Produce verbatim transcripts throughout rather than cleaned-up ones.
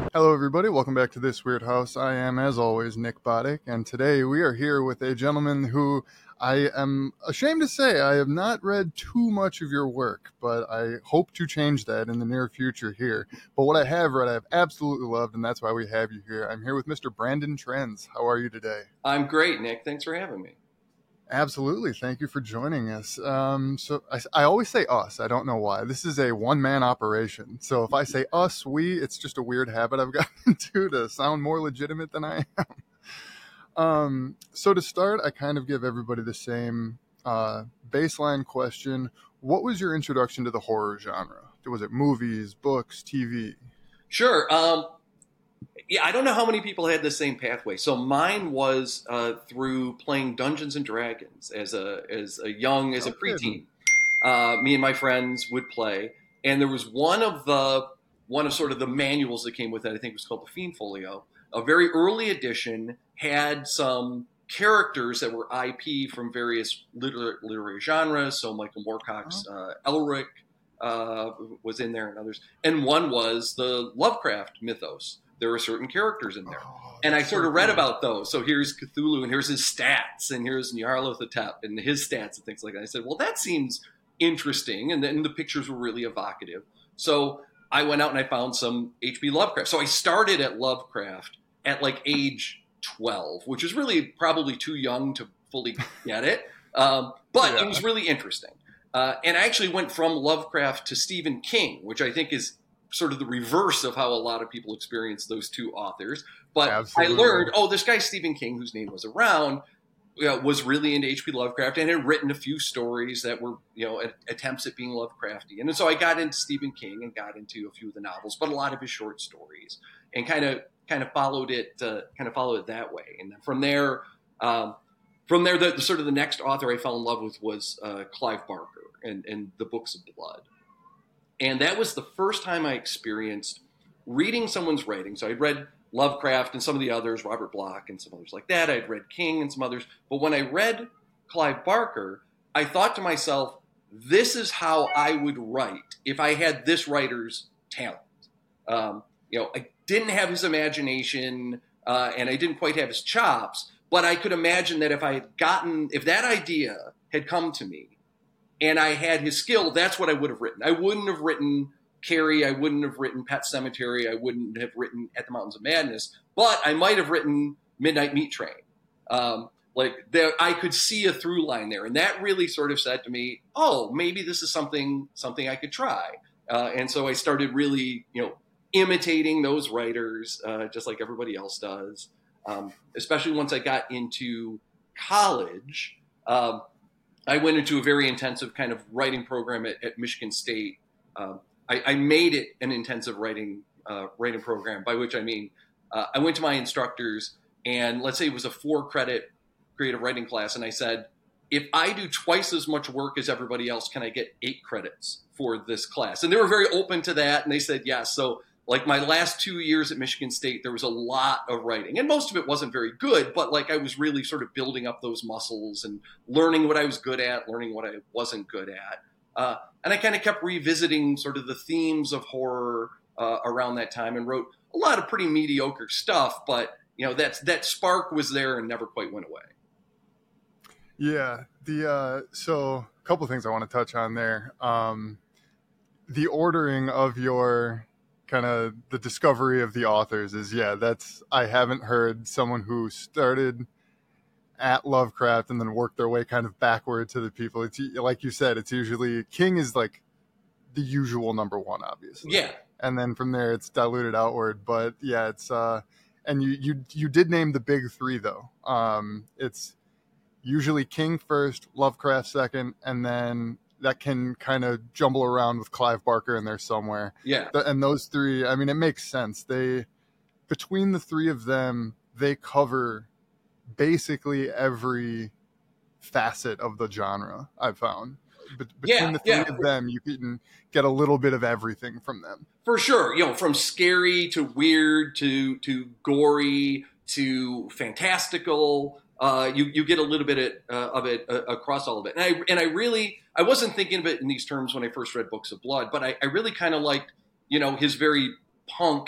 Hello, everybody. Welcome back to This Weird House. I am, as always, Nick Boddick, and today we are here with a gentleman who I am ashamed to say I have not read too much of your work, but I hope to change that in the near future here. But what I have read, I have absolutely loved, and that's why we have you here. I'm here with Mister Brandon Trenz. How are you today? I'm great, Nick. Thanks for having me. Absolutely. Thank you for joining us. Um, so I, I always say us. I don't know why. This is a one-man operation. So if I say us, we, it's just a weird habit I've gotten into to sound more legitimate than I am. Um, so to start, I kind of give everybody the same uh, baseline question. What was your introduction to the horror genre? Was it movies, books, T V? Sure. Um, yeah, I don't know how many people had the same pathway. So mine was uh, through playing Dungeons and Dragons as a as a young as a preteen. Uh, me and my friends would play, and there was one of the one of sort of the manuals that came with it. I think it was called the Fiend Folio. A very early edition had some characters that were I P from various literary, literary genres. So Michael Moorcock's uh, Elric uh, was in there, and others. And one was the Lovecraft mythos. There were certain characters in there. Oh, and I sort of read about those. So here's Cthulhu, and here's his stats, and here's Nyarlathotep, and his stats, and things like that. I said, well, that seems interesting. And then the pictures were really evocative. So I went out and I found some H P Lovecraft. So I started at Lovecraft at like age twelve, which is really probably too young to fully get it. Um, but yeah. It was really interesting. Uh, and I actually went from Lovecraft to Stephen King, which I think is sort of the reverse of how a lot of people experience those two authors. But Absolutely. I learned, oh, this guy Stephen King, whose name was around, you know, was really into H P Lovecraft and had written a few stories that were, you know, attempts at being Lovecraftian. And so I got into Stephen King and got into a few of the novels, but a lot of his short stories, and kind of kind of followed it, uh, kind of followed it that way. And then from there, um, from there, the, the sort of the next author I fell in love with was uh, Clive Barker and, and the Books of Blood. And that was the first time I experienced reading someone's writing. So I'd read Lovecraft and some of the others, Robert Bloch and some others like that. I'd read King and some others. But when I read Clive Barker, I thought to myself, this is how I would write if I had this writer's talent. Um, you know, I didn't have his imagination uh, and I didn't quite have his chops, but I could imagine that if I had gotten, if that idea had come to me, and I had his skill, that's what I would have written. I wouldn't have written Carrie. I wouldn't have written Pet Sematary. I wouldn't have written At the Mountains of Madness. But I might have written Midnight Meat Train. Um, like there, I could see a through line there. And that really sort of said to me, oh, maybe this is something something I could try. Uh, and so I started really, you know, imitating those writers, uh, just like everybody else does. Um, especially once I got into college. Um, I went into a very intensive kind of writing program at, at Michigan State. Um, I, I made it an intensive writing uh, writing program, by which I mean uh, I went to my instructors, and let's say it was a four-credit creative writing class, and I said, if I do twice as much work as everybody else, can I get eight credits for this class? And they were very open to that, and they said yes. So like my last two years at Michigan State, there was a lot of writing, and most of it wasn't very good, but like I was really sort of building up those muscles and learning what I was good at, learning what I wasn't good at. Uh, and I kind of kept revisiting sort of the themes of horror uh, around that time, and wrote a lot of pretty mediocre stuff, but you know, that's, that spark was there and never quite went away. Yeah. The, uh, so a couple of things I want to touch on there. Um, the ordering of your, kind of the discovery of the authors is, yeah, that's, I haven't heard someone who started at Lovecraft and then worked their way kind of backward to the people. It's like you said, it's usually King is like the usual number one, obviously. Yeah. And then from there it's diluted outward. But yeah, it's, uh, and you, you, you did name the big three though. Um, it's usually King first, Lovecraft second, and then that can kind of jumble around with Clive Barker in there somewhere. Yeah. And those three, I mean, it makes sense. They, between the three of them, they cover basically every facet of the genre, I've found. Be- between yeah, the three yeah. of them, you can get a little bit of everything from them. For sure. You know, from scary to weird to, to gory to fantastical. Uh, you you get a little bit of, uh, of it uh, across all of it, and I and I really I wasn't thinking of it in these terms when I first read Books of Blood, but I, I really kind of liked, you know, his very punk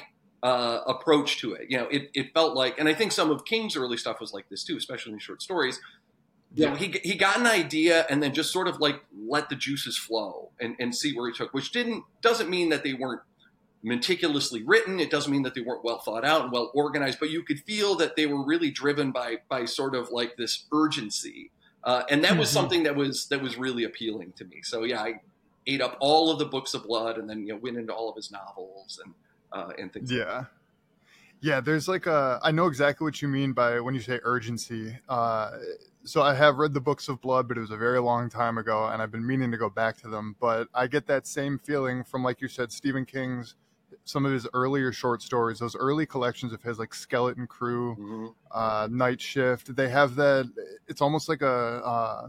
uh, approach to it. You know, it, it felt like, and I think some of King's early stuff was like this too, especially in short stories. You know, he he got an idea and then just sort of like let the juices flow and, and see where he took, which didn't doesn't mean that they weren't meticulously written. It doesn't mean that they weren't well thought out and well organized, but you could feel that they were really driven by by sort of like this urgency, uh, and that was mm-hmm. something that was that was really appealing to me. So yeah, I ate up all of the Books of Blood and then you know went into all of his novels and uh, and things. Yeah. Like that. Yeah, there's like a, I know exactly what you mean by when you say urgency. Uh, so I have read the Books of Blood, but it was a very long time ago, and I've been meaning to go back to them. But I get that same feeling from, like you said, Stephen King's, some of his earlier short stories, those early collections of his, like Skeleton Crew, mm-hmm. uh, Night Shift. They have that, it's almost like a, uh,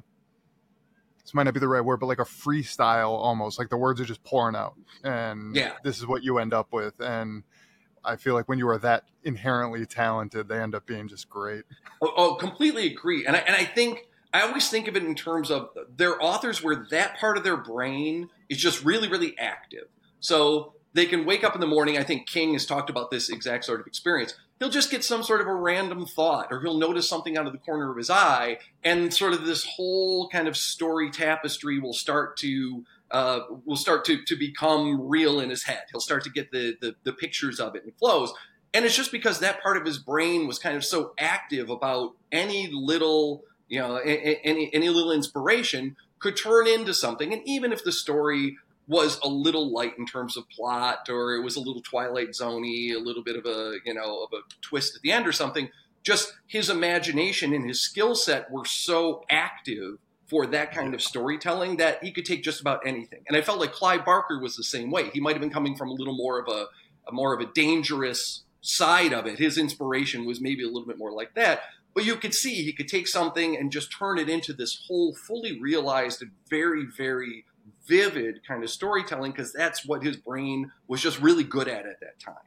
this might not be the right word, but like a freestyle almost, like the words are just pouring out. And yeah. this is what you end up with. And I feel like when you are that inherently talented, they end up being just great. Oh, oh completely agree. And I, and I think, I always think of it in terms of their authors where that part of their brain is just really, really active. So they can wake up in the morning. I think King has talked about this exact sort of experience. He'll just get some sort of a random thought, or he'll notice something out of the corner of his eye, and sort of this whole kind of story tapestry will start to Uh, will start to to become real in his head. He'll start to get the, the the pictures of it and flows. And it's just because that part of his brain was kind of so active about any little, you know, any any little inspiration could turn into something. And even if the story was a little light in terms of plot, or it was a little Twilight Zone-y, a little bit of a, you know, of a twist at the end or something, just his imagination and his skill set were so active for that kind of storytelling that he could take just about anything. And I felt like Clive Barker was the same way. He might have been coming from a little more of a, a more of a dangerous side of it. His inspiration was maybe a little bit more like that, but you could see he could take something and just turn it into this whole fully realized and very, very vivid kind of storytelling, because that's what his brain was just really good at at that time.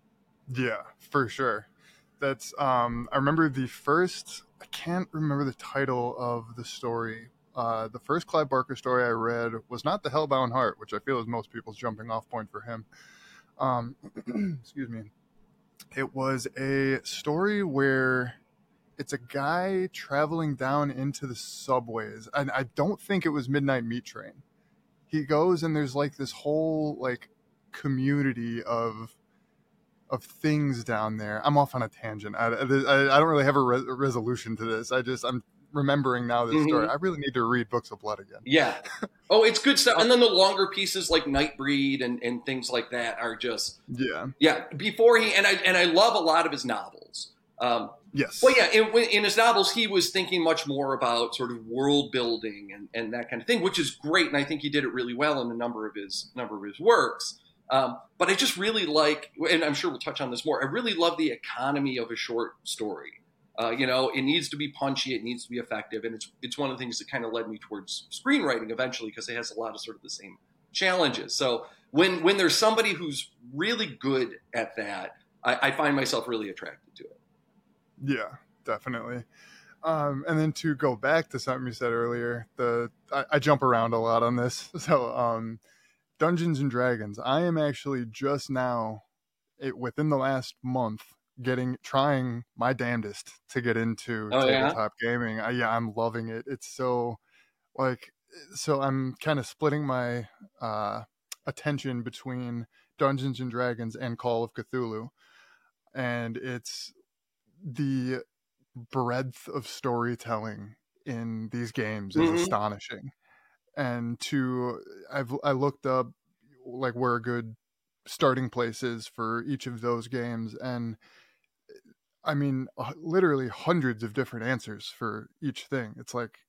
Yeah, for sure. That's, um, I remember the first, I can't remember the title of the story. Uh, the first Clive Barker story I read was not The Hellbound Heart, which I feel is most people's jumping off point for him. Um, excuse me. It was a story where it's a guy traveling down into the subways. And I don't think it was Midnight Meat Train. He goes and there's like this whole like community of of things down there. I'm off on a tangent. I, I, I don't really have a, re- a resolution to this. I just, I'm remembering now this mm-hmm. story. I really need to read Books of Blood again. Yeah. Oh, it's good stuff. And then the longer pieces like Nightbreed and, and things like that are just, yeah. Yeah. Before he, and I, and I love a lot of his novels. Um, yes. Well, yeah, in, in his novels, he was thinking much more about sort of world building and, and that kind of thing, which is great. And I think he did it really well in a number of his, number of his works. Um, but I just really like, and I'm sure we'll touch on this more, I really love the economy of a short story. Uh, you know, it needs to be punchy, it needs to be effective, and it's it's one of the things that kind of led me towards screenwriting eventually, because it has a lot of sort of the same challenges. So when when there's somebody who's really good at that, I, I find myself really attracted to it. Yeah, definitely. Um, and then to go back to something you said earlier, the I, I jump around a lot on this, so um, Dungeons and Dragons. I am actually just now, it, within the last month, getting trying my damnedest to get into oh, tabletop yeah? gaming. I, yeah, I'm loving it. It's so like so. I'm kind of splitting my uh, attention between Dungeons and Dragons and Call of Cthulhu, and it's the breadth of storytelling in these games is mm-hmm. astonishing. And to I've I looked up like where a good starting place is for each of those games, and I mean literally hundreds of different answers for each thing. It's like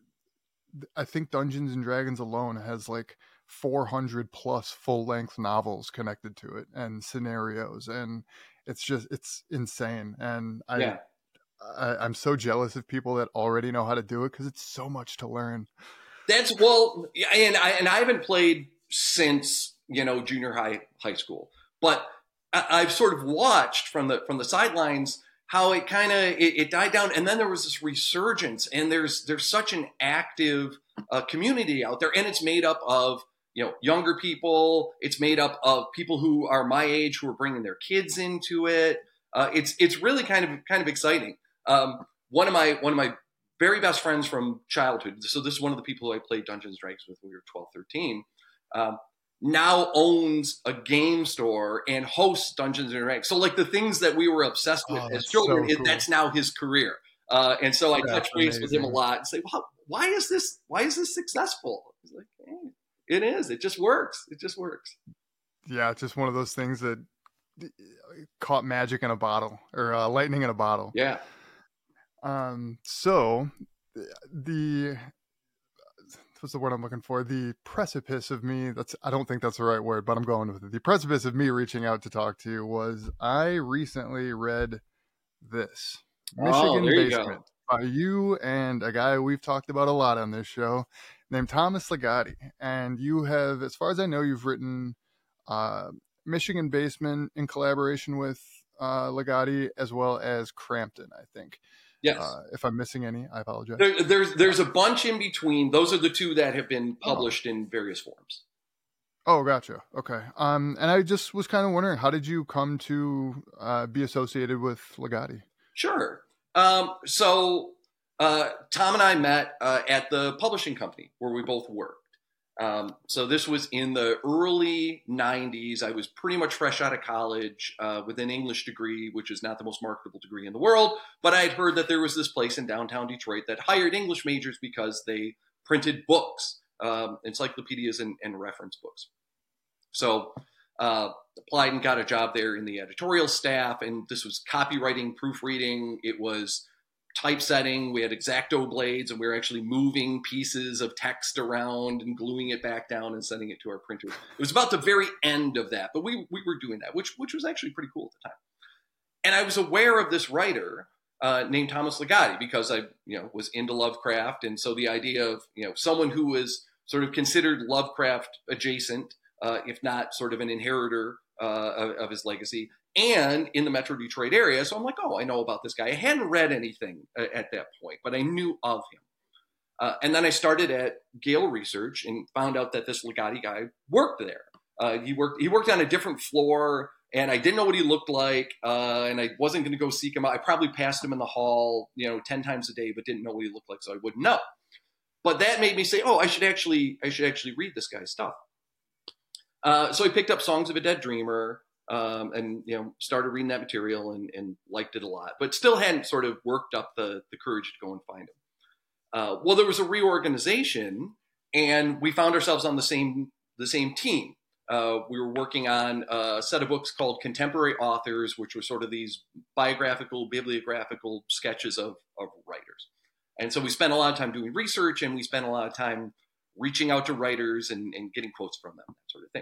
I think Dungeons and Dragons alone has like four hundred plus full-length novels connected to it and scenarios, and it's just it's insane. And I, yeah. I I'm so jealous of people that already know how to do it, because it's so much to learn. That's well, and I and I haven't played since, you know, junior high, high school, but I, I've sort of watched from the from the sidelines how it kind of it, it died down, and then there was this resurgence, and there's there's such an active uh, community out there, and it's made up of you know, younger people. It's made up of people who are my age who are bringing their kids into it. Uh, it's it's really kind of kind of exciting. Um, one of my one of my very best friends from childhood. So this is one of the people who I played Dungeons and Dragons with when we were twelve, thirteen. Um, now owns a game store and hosts Dungeons and Dragons. So like the things that we were obsessed with Oh, as children, so it, cool. that's now his career. Uh, and so I That's touch base amazing. with him a lot and say, well, why is this, why is this successful? He's like, hey, it is, it just works. It just works. Yeah. It's just one of those things that caught magic in a bottle, or uh, lightning in a bottle. Yeah. Um, so the, what's the word I'm looking for? The precipice of me, that's, I don't think that's the right word, but I'm going with it. The precipice of me reaching out to talk to you was I recently read this Michigan Oh, there you Basement go. by you and a guy we've talked about a lot on this show named Thomas Ligotti. And you have, as far as I know, you've written uh, Michigan Basement in collaboration with uh, Ligotti, as well as Crampton, I think. Yes. Uh, if I'm missing any, I apologize. There, there's there's a bunch in between. Those are the two that have been published oh. in various forms. Oh, gotcha. Okay. Um, and I just was kind of wondering, how did you come to uh, be associated with Ligotti? Sure. Um, so uh, Tom and I met uh, at the publishing company where we both worked. Um, so this was in the early nineties. I was pretty much fresh out of college uh, with an English degree, which is not the most marketable degree in the world. But I had heard that there was this place in downtown Detroit that hired English majors because they printed books, um, encyclopedias and, and reference books. So uh, applied and got a job there in the editorial staff. And this was copywriting, proofreading. It was typesetting. We had X-Acto blades, and we were actually moving pieces of text around and gluing it back down and sending it to our printers. It was about the very end of that, but we we were doing that, which which was actually pretty cool at the time. And I was aware of this writer uh, named Thomas Ligotti because I you know was into Lovecraft, and so the idea of you know someone who was sort of considered Lovecraft adjacent, uh, if not sort of an inheritor uh, of, of his legacy, and in the Metro Detroit area. So I'm like, oh, I know about this guy. I hadn't read anything at that point, but I knew of him. Uh, and then I started at Gale Research and found out that this Ligotti guy worked there. Uh, he worked he worked on a different floor, and I didn't know what he looked like, uh, and I wasn't going to go seek him out. I probably passed him in the hall, you know, ten times a day, but didn't know what he looked like, so I wouldn't know. But that made me say, oh, I should actually I should actually read this guy's stuff. Uh, so I picked up Songs of a Dead Dreamer. Um, and, you know, started reading that material and, and liked it a lot, but still hadn't sort of worked up the, the courage to go and find him. Uh, well, there was a reorganization, and we found ourselves on the same the same team. Uh, we were working on a set of books called Contemporary Authors, which were sort of these biographical, bibliographical sketches of, of writers. And so we spent a lot of time doing research, and we spent a lot of time reaching out to writers and, and getting quotes from them, that sort of thing.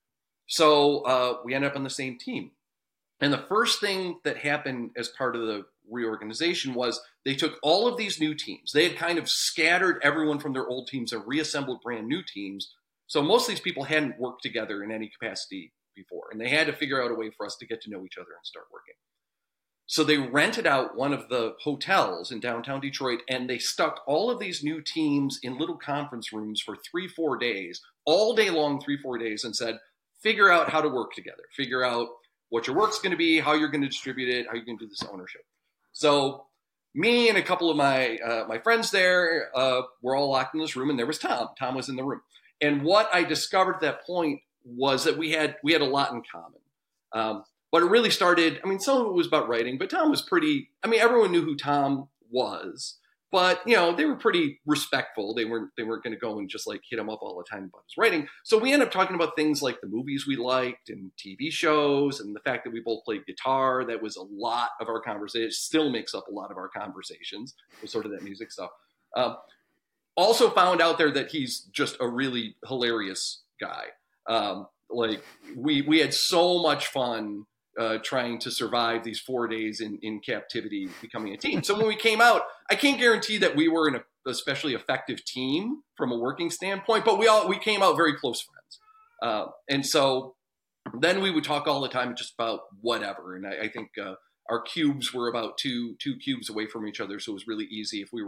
So uh, we ended up on the same team. And the first thing that happened as part of the reorganization was they took all of these new teams. They had kind of scattered everyone from their old teams and reassembled brand new teams. So most of these people hadn't worked together in any capacity before. And they had to figure out a way for us to get to know each other and start working. So they rented out one of the hotels in downtown Detroit, and they stuck all of these new teams in little conference rooms for three, four days, all day long, three, four days, and said, figure out how to work together. Figure out what your work's going to be, how you're going to distribute it, how you're going to do this ownership. So me and a couple of my uh, my friends there uh, were all locked in this room, and there was Tom. Tom was in the room. And what I discovered at that point was that we had we had a lot in common. Um, but it really started, I mean, some of it was about writing, but Tom was pretty, I mean, everyone knew who Tom was. But, you know, they were pretty respectful. They weren't they weren't going to go and just like hit him up all the time about his writing. So we ended up talking about things like the movies we liked and T V shows and the fact that we both played guitar. That was a lot of our conversation. It still makes up a lot of our conversations, was sort of that music stuff. Um, also found out there that he's just a really hilarious guy. Um, like we we had so much fun Uh, trying to survive these four days in, in captivity, becoming a team. So when we came out, I can't guarantee that we were an especially effective team from a working standpoint, but we all we came out very close friends. Uh, and so then we would talk all the time just about whatever. And I, I think uh, our cubes were about two two cubes away from each other, so it was really easy if we were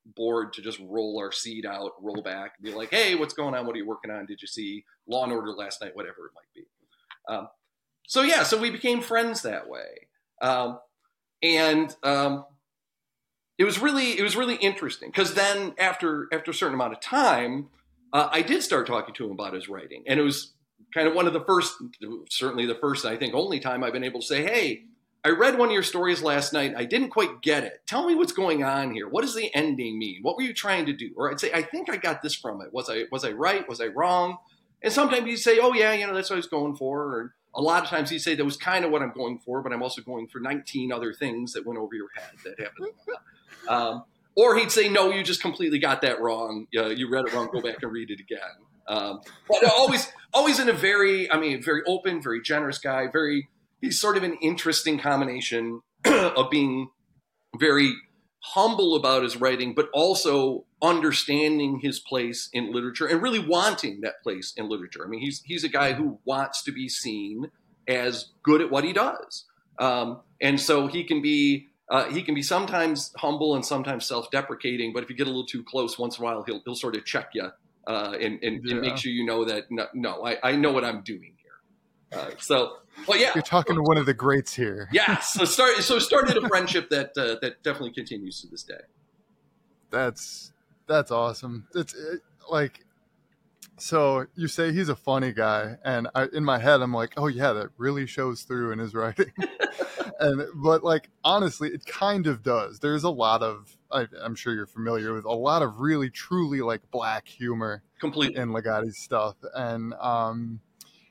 bored to just roll our seat out, roll back, and be like, "Hey, what's going on? What are you working on? Did you see Law and Order last night?" Whatever it might be. Um, so yeah, so we became friends that way, um, and um, it was really it was really interesting because then after after a certain amount of time, uh, I did start talking to him about his writing, and it was kind of one of the first, certainly the first, I think, only time I've been able to say, "Hey, I read one of your stories last night. I didn't quite get it. Tell me what's going on here. What does the ending mean? What were you trying to do?" Or I'd say, "I think I got this from it. Was I was I right? Was I wrong?" And sometimes he'd say, "Oh yeah, you know, that's what I was going for." Or a lot of times he'd say, "That was kind of what I'm going for, but I'm also going for nineteen other things that went over your head that happened." um, or he'd say, "No, you just completely got that wrong. Uh, you read it wrong. Go back and read it again." Um, but always, always in a very, I mean, very open, very generous guy. Very, he's sort of an interesting combination of being very humble about his writing, but also understanding his place in literature and really wanting that place in literature. I mean, he's he's a guy who wants to be seen as good at what he does, um, and so he can be uh, he can be sometimes humble and sometimes self-deprecating. But if you get a little too close, once in a while, he'll he'll sort of check you uh, and, and, Yeah. and make sure you know that no, no I, I know what I'm doing here. Uh, so. Well, yeah, you're talking to one of the greats here. Yeah, so start so started a friendship that uh, that definitely continues to this day. That's that's awesome. It's it, like, so you say he's a funny guy, and I, in my head I'm like, oh yeah, that really shows through in his writing. and but like honestly, it kind of does. There's a lot of I, I'm sure you're familiar with a lot of really truly like black humor Completely in Ligotti's stuff, and um,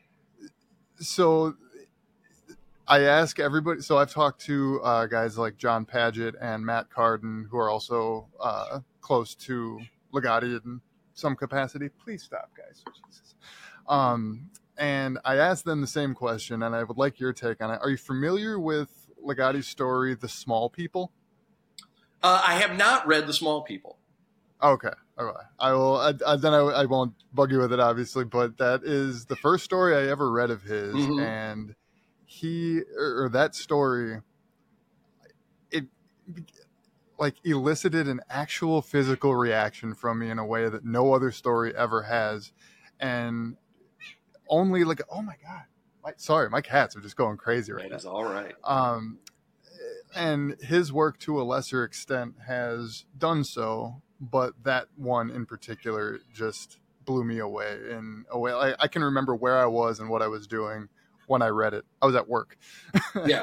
so. I ask everybody. So I've talked to uh, guys like John Paget and Matt Carden, who are also uh, close to Ligotti in some capacity. Please stop, guys. Jesus. Um, and I asked them the same question, and I would like your take on it. Are you familiar with Ligotti's story, The Small People? Uh, I have not read The Small People. Okay. Okay. I will. I, I, then I, I won't bug you with it, obviously. But that is the first story I ever read of his, Mm-hmm. and he or, or that story, it like elicited an actual physical reaction from me in a way that no other story ever has, and only like, oh my god, my, sorry, my cats are just going crazy right That now. is all right. Um, and his work to a lesser extent has done so, but that one in particular just blew me away in a way. I, I can remember where I was and what I was doing when I read it. I was at work. Yeah.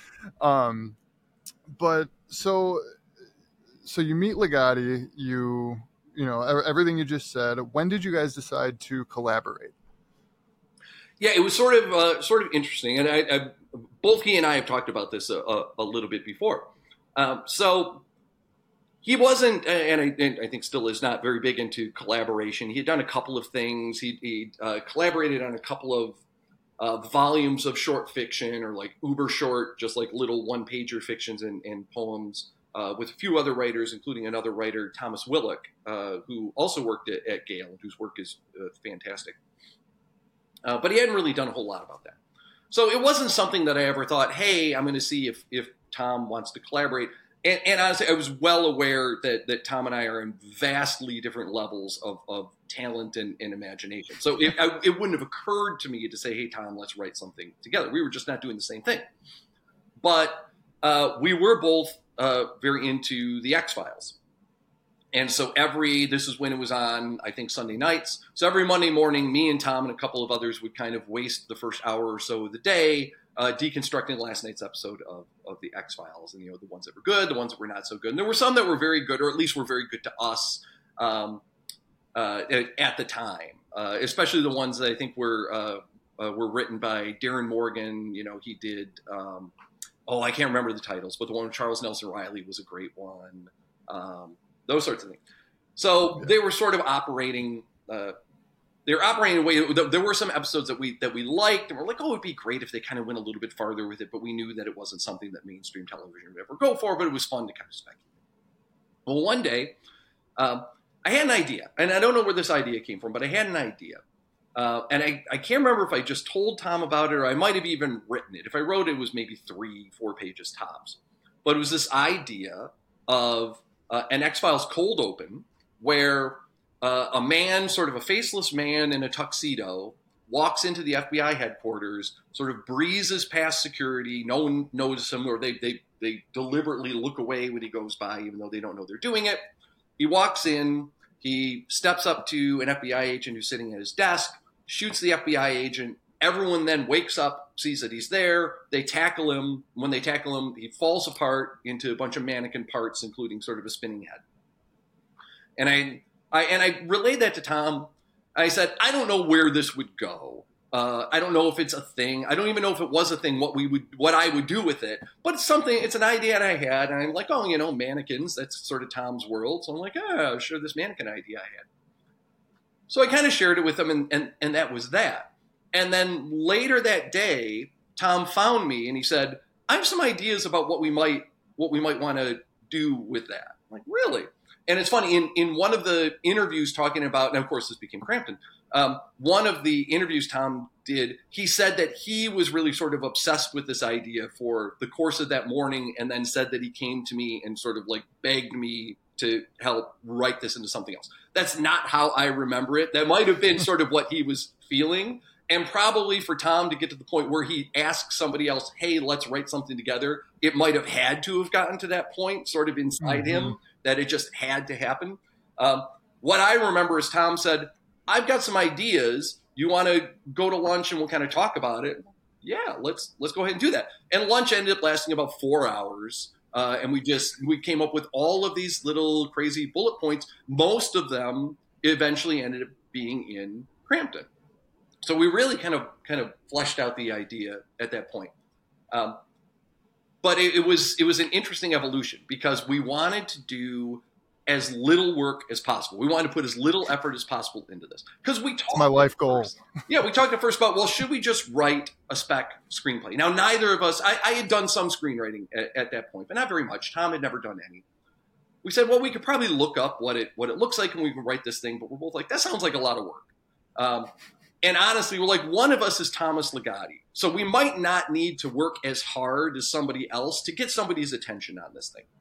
um, but so, so you meet Ligotti, you, you know, everything you just said. When did you guys decide to collaborate? Yeah, it was sort of, uh, sort of interesting. And I, I, both he and I have talked about this a, a, a little bit before. Um, so he wasn't, and I, and I think still is not very big into collaboration. He had done a couple of things. He, he uh, collaborated on a couple of Uh, volumes of short fiction, or like uber short, just like little one-pager fictions and, and poems uh, with a few other writers, including another writer, Thomas Willock, uh, who also worked at, at Gale, whose work is uh, fantastic. Uh, but he hadn't really done a whole lot about that. So it wasn't something that I ever thought, hey, I'm going to see if, if Tom wants to collaborate. And, and honestly, I was well aware that, that Tom and I are in vastly different levels of, of talent and, and imagination. So it, I, it wouldn't have occurred to me to say, hey, Tom, let's write something together. We were just not doing the same thing. But uh, we were both uh, very into the X-Files. And so every, this is when it was on, I think, Sunday nights. So every Monday morning, me and Tom and a couple of others would kind of waste the first hour or so of the day uh, deconstructing last night's episode of, of the X-Files. And, you know, the ones that were good, the ones that were not so good. And there were some that were very good, or at least were very good to us um, uh, at, at the time, uh, especially the ones that I think were, uh, uh, were written by Darren Morgan. You know, he did, um, oh, I can't remember the titles, but the one with Charles Nelson Riley was a great one. Um, Those sorts of things. So Yeah. they were sort of operating. Uh, they were operating in a way. There were some episodes that we that we liked, and we're like, "Oh, it'd be great if they kind of went a little bit farther with it." But we knew that it wasn't something that mainstream television would ever go for. But it was fun to kind of speculate. Well, one day, um, I had an idea, and I don't know where this idea came from, but I had an idea, uh, and I, I can't remember if I just told Tom about it or I might have even written it. If I wrote it, it was maybe three, four pages tops. But it was this idea of uh, an X-Files cold open where uh, a man, sort of a faceless man in a tuxedo, walks into the F B I headquarters, sort of breezes past security. No one knows him, or they, they, they deliberately look away when he goes by, even though they don't know they're doing it. He walks in, he steps up to an F B I agent who's sitting at his desk, shoots the F B I agent. Everyone then wakes up, sees that he's there. They tackle him. When they tackle him, he falls apart into a bunch of mannequin parts, including sort of a spinning head. And I, I and I relayed that to Tom. I said, I don't know where this would go. Uh, I don't know if it's a thing. I don't even know if it was a thing, what we would, what I would do with it. But it's something, it's an idea that I had. And I'm like, oh, you know, mannequins, that's sort of Tom's world. So I'm like, oh, sure, this mannequin idea I had. So I kind of shared it with him, and, and, and that was that. And then later that day, Tom found me and he said, I have some ideas about what we might, what we might want to do with that. I'm like, really? And it's funny, in, in one of the interviews talking about, and of course this became Crampton, um, one of the interviews Tom did, he said that he was really sort of obsessed with this idea for the course of that morning, and then said that he came to me and sort of like begged me to help write this into something else. That's not how I remember it. That might have been sort of what he was feeling. And probably for Tom to get to the point where he asked somebody else, hey, let's write something together, it might have had to have gotten to that point sort of inside mm-hmm. him, that it just had to happen. Um, what I remember is Tom said, I've got some ideas. You want to go to lunch and we'll kind of talk about it? Yeah, let's let's go ahead and do that. And lunch ended up lasting about four hours. Uh, and we just we came up with all of these little crazy bullet points. Most of them eventually ended up being in Crampton. So we really kind of kind of fleshed out the idea at that point. Um, but it, it was it was an interesting evolution because we wanted to do as little work as possible. We wanted to put as little effort as possible into this. Because we talked It's my life goal. First. Yeah, we talked at first about, well, should we just write a spec screenplay? Now, neither of us, I, I had done some screenwriting at, at that point, but not very much. Tom had never done any. We said, well, we could probably look up what it what it looks like and we can write this thing, but we're both like, that sounds like a lot of work. Um, And honestly, we're like, one of us is Thomas Ligotti. So we might not need to work as hard as somebody else to get somebody's attention on this thing.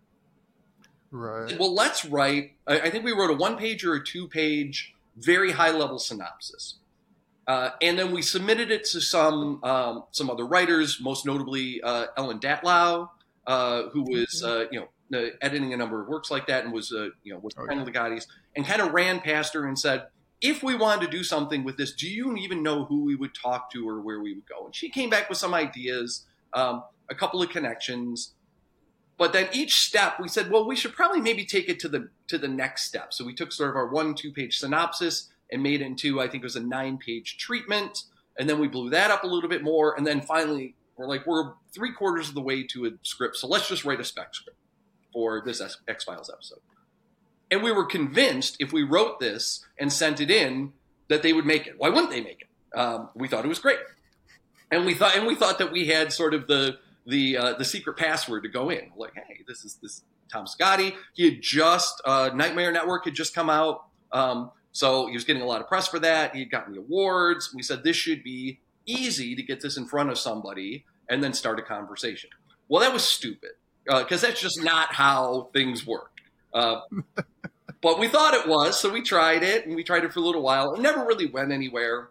Right. Well, let's write, I think we wrote a one-page or a two-page, very high-level synopsis. Uh, and then we submitted it to some um, some other writers, most notably uh, Ellen Datlow, uh, who was, uh, you know, uh, editing a number of works like that and was, uh, you know, was a friend of Ligotti's, and kind of ran past her and said, if we wanted to do something with this, do you even know who we would talk to or where we would go? And she came back with some ideas, um, a couple of connections. But then each step, we said, well, we should probably maybe take it to the to the next step. So we took sort of our one, two-page synopsis and made it into, I think it was a nine-page treatment. And then we blew that up a little bit more. And then finally, we're like, we're three quarters of the way to a script. So let's just write a spec script for this X-Files episode. And we were convinced if we wrote this and sent it in that they would make it. Why wouldn't they make it? Um, we thought it was great, and we thought and we thought that we had sort of the the uh, the secret password to go in. Like, hey, this is this Tom Scotti. He had just uh, Nightmare Network had just come out, um, so he was getting a lot of press for that. He had gotten the awards. We said this should be easy to get this in front of somebody and then start a conversation. Well, that was stupid because uh, that's just not how things work. Uh, but we thought it was, so we tried it, and we tried it for a little while. It never really went anywhere.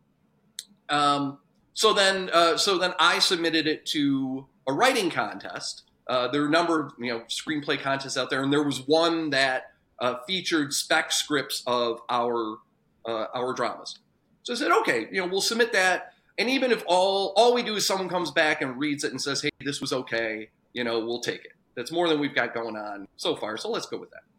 Um, so then, uh, so then I submitted it to a writing contest. Uh, there are a number of you know screenplay contests out there, and there was one that uh, featured spec scripts of our uh, our dramas. So I said, okay, you know, we'll submit that, and even if all all we do is someone comes back and reads it and says, hey, this was okay, you know, we'll take it. That's more than we've got going on so far, so let's go with that.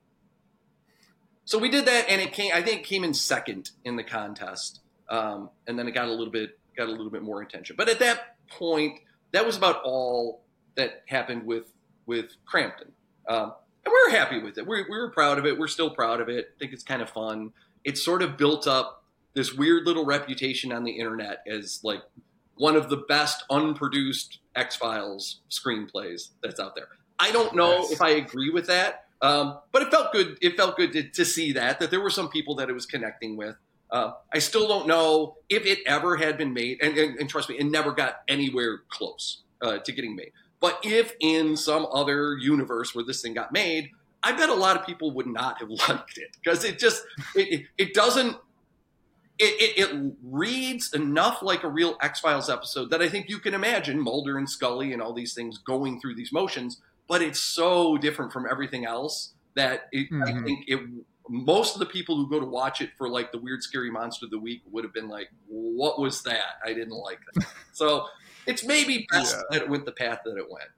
So we did that, and it came. I think it came in second in the contest, um, and then it got a little bit got a little bit more attention. But at that point, that was about all that happened with with Crampton, um, and we were happy with it. We, we were proud of it. We're still proud of it. I think it's kind of fun. It sort of built up this weird little reputation on the internet as like one of the best unproduced X-Files screenplays that's out there. I don't know yes. if I agree with that, um, but it felt good. It felt good to, to see that, that there were some people that it was connecting with. Uh, I still don't know if it ever had been made, and, and, and trust me, it never got anywhere close uh, to getting made. But if in some other universe where this thing got made, I bet a lot of people would not have liked it because it just it, it, it doesn't it, it, it reads enough like a real X-Files episode that I think you can imagine Mulder and Scully and all these things going through these motions, but it's so different from everything else that it, mm-hmm. I think it most of the people who go to watch it for like the weird scary monster of the week would have been like, what was that? I didn't like that. So it's maybe best yeah. that it went the path that it went.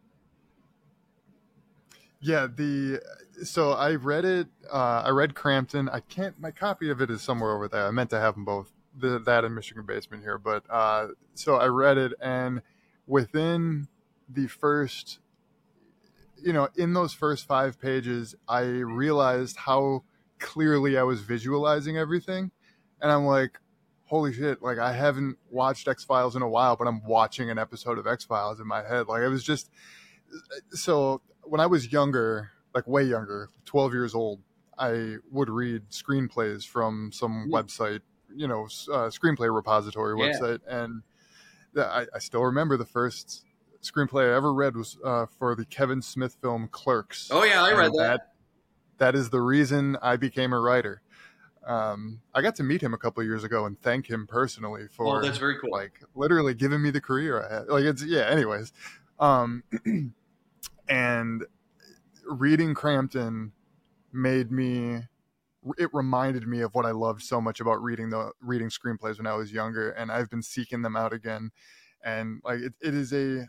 Yeah, the so I read it. Uh, I read Crampton. I can't. My copy of it is somewhere over there. I meant to have them both, the, that and Michigan Basement here. But uh, so I read it, and within the first, you know, in those first five pages, I realized how clearly I was visualizing everything, and I'm like, holy shit! Like I haven't watched X-Files in a while, but I'm watching an episode of X-Files in my head. Like it was just so. When I was younger, like way younger, twelve years old, I would read screenplays from some mm. website, you know, uh, screenplay repository yeah. website. And the, I, I still remember the first screenplay I ever read was uh, for the Kevin Smith film Clerks. Oh, yeah, I and read that. that. That is the reason I became a writer. Um, I got to meet him a couple of years ago and thank him personally for oh, that's very cool. like literally giving me the career I had. Like it's, yeah, anyways. Um, And reading Crampton made me, it reminded me of what I loved so much about reading the reading screenplays when I was younger. And I've been seeking them out again. And like, it, it is a,